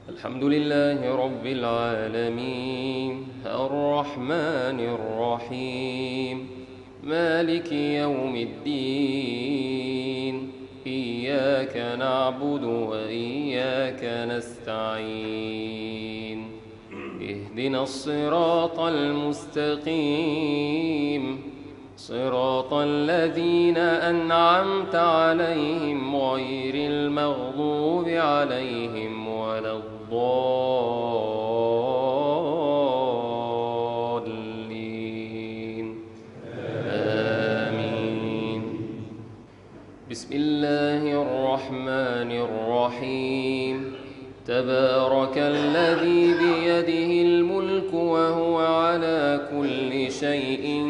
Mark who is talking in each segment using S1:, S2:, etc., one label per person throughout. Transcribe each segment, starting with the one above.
S1: الحمد لله رب العالمين الرحمن الرحيم مالك يوم الدين إياك نعبد وإياك نستعين اهدنا الصراط المستقيم صراط الذين أنعمت عليهم غير المغضوب عليهم ولا الضالين آمين. بسم الله الرحمن الرحيم تبارك الذي بيده الملك وهو على كل شيء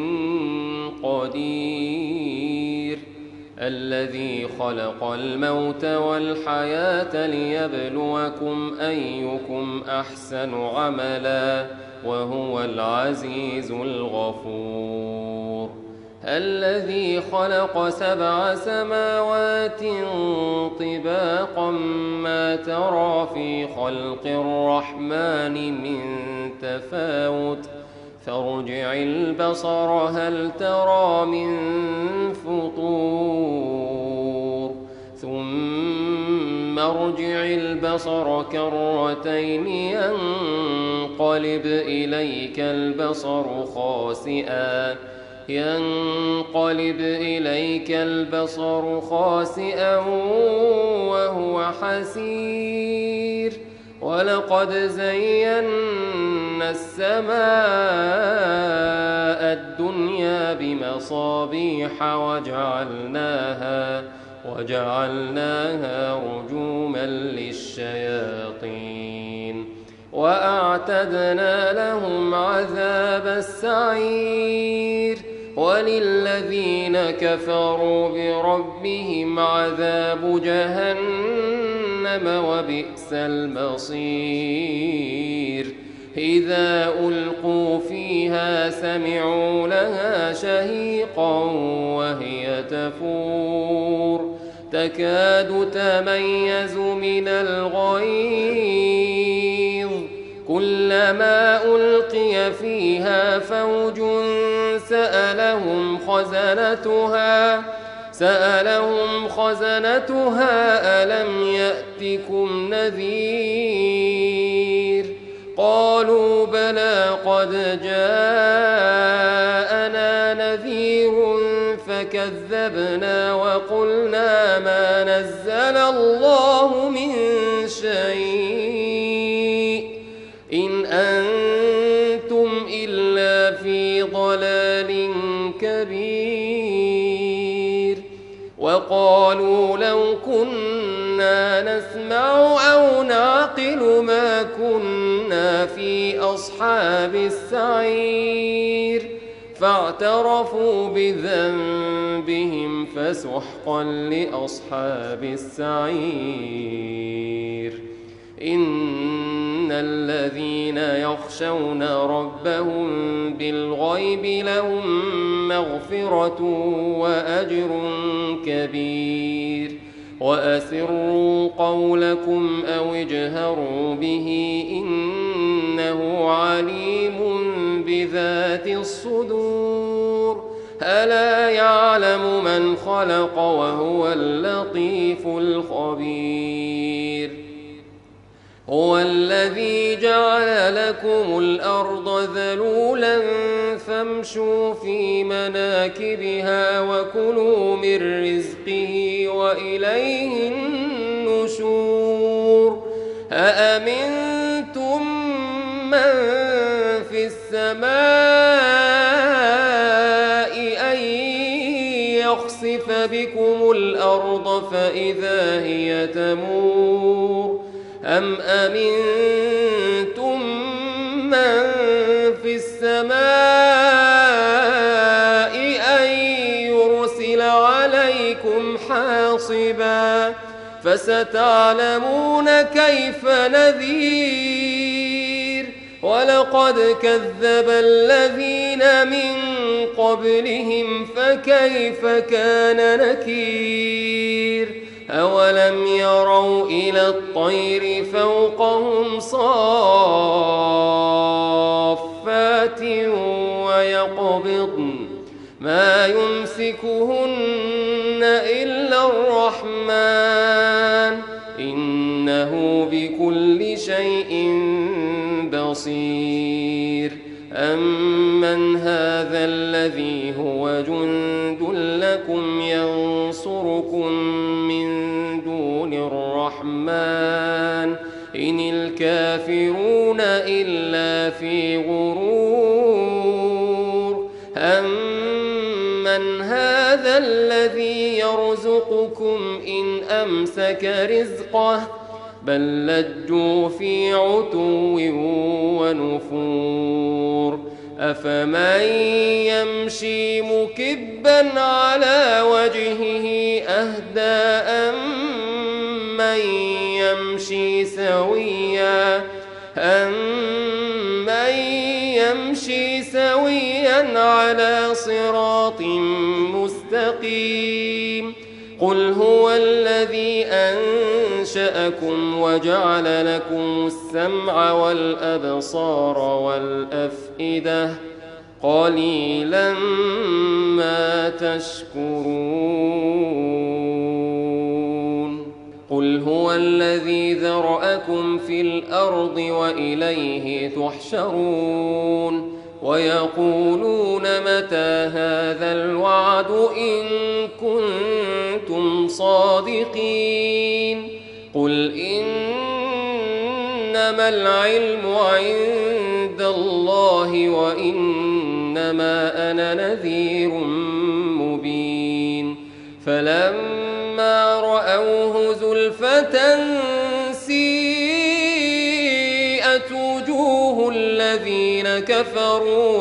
S1: قدير الذي خلق الموت والحياة ليبلوكم أيكم أحسن عملا وهو العزيز الغفور الذي خلق 7 سماوات طباقا ما ترى في خلق الرحمن من تفاوت فارجع البصر هل ترى من فطور ثم ارجع البصر كرتين ينقلب إليك البصر خاسئا وهو حسير ولقد زينا السماء الدنيا بمصابيح وجعلناها رجوما للشياطين وأعتدنا لهم عذاب السعير وللذين كفروا بربهم عذاب جهنم وبئس المصير إذا ألقوا فيها سمعوا لها شهيقا وهي تفور تكاد تميز من الغيظ كلما ألقي فيها فوج سألهم خزنتها ألم يأتكم نذير قالوا بلى قد جاءنا نذير فكذبنا وقلنا ما نزل الله من شيء إن أنتم إلا في ضلال كبير وقالوا لو كنا نسمع أو نعقل ما كنا في أصحاب السعير فاعترفوا بذنبهم فسحقا لأصحاب السعير إن الذين يخشون ربهم بالغيب لهم مغفرة وأجر كبير وأسروا قولكم أو اجهروا به إنه عليم بذات الصدور ألا يعلم من خلق وهو اللطيف الخبير هو الذي جعل لكم الأرض ذلولا فامشوا في مناكبها وكلوا من رزقه وإليه النشور أأمنتم من في السماء أن يخسف بكم الأرض فإذا هي تمور أم أمنتم من في السماء أن يرسل عليكم حاصبا فستعلمون كيف نذير ولقد كذب الذين من قبلهم فكيف كان نكير أولم يروا إلى الطير فوقهم ما يمسكهن إلا الرحمن إنه بكل شيء بصير. أمن هذا الذي هو جند لكم ينصركم من دون الرحمن إن الكافرون إلا في غرور. أمن هذا الذي يرزقكم إن أمسك رزقه بل لجوا في عتو ونفور. أفمن يمشي مكبا على وجهه أهدى أمن يمشي سويا على صراط مستقيم. قل هو الذي أنشأكم وجعل لكم السمع والأبصار والأفئدة قليلا ما تشكرون. قل هو الذي ذرأكم في الأرض وإليه تحشرون. ويقولون متى هذا الوعد إن كنتم صادقين. قل إنما العلم عند الله وإنما أنا نذير مبين. فلما رأوه زلفة سيئت وجوه الذين كفروا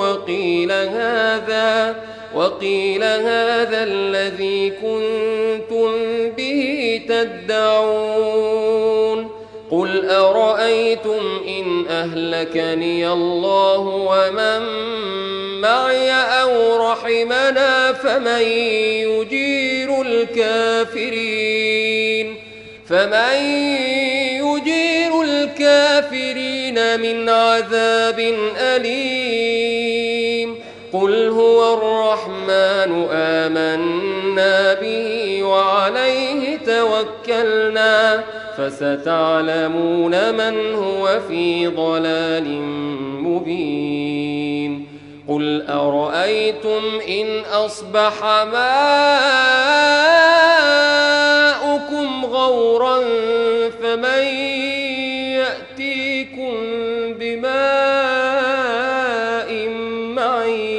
S1: وقيل هذا الذي كنتم به تدعون. قل أرأيتم إن أهلكني الله ومن معي أو رحمنا فمن يجير الكافرين من عذاب أليم. قل هو الرحمن آمنا به وعليه توكلنا فستعلمون من هو في ضلال مبين. قل أرأيتم إن أصبح ماؤكم غورا فمن يأتيكم بماء معين.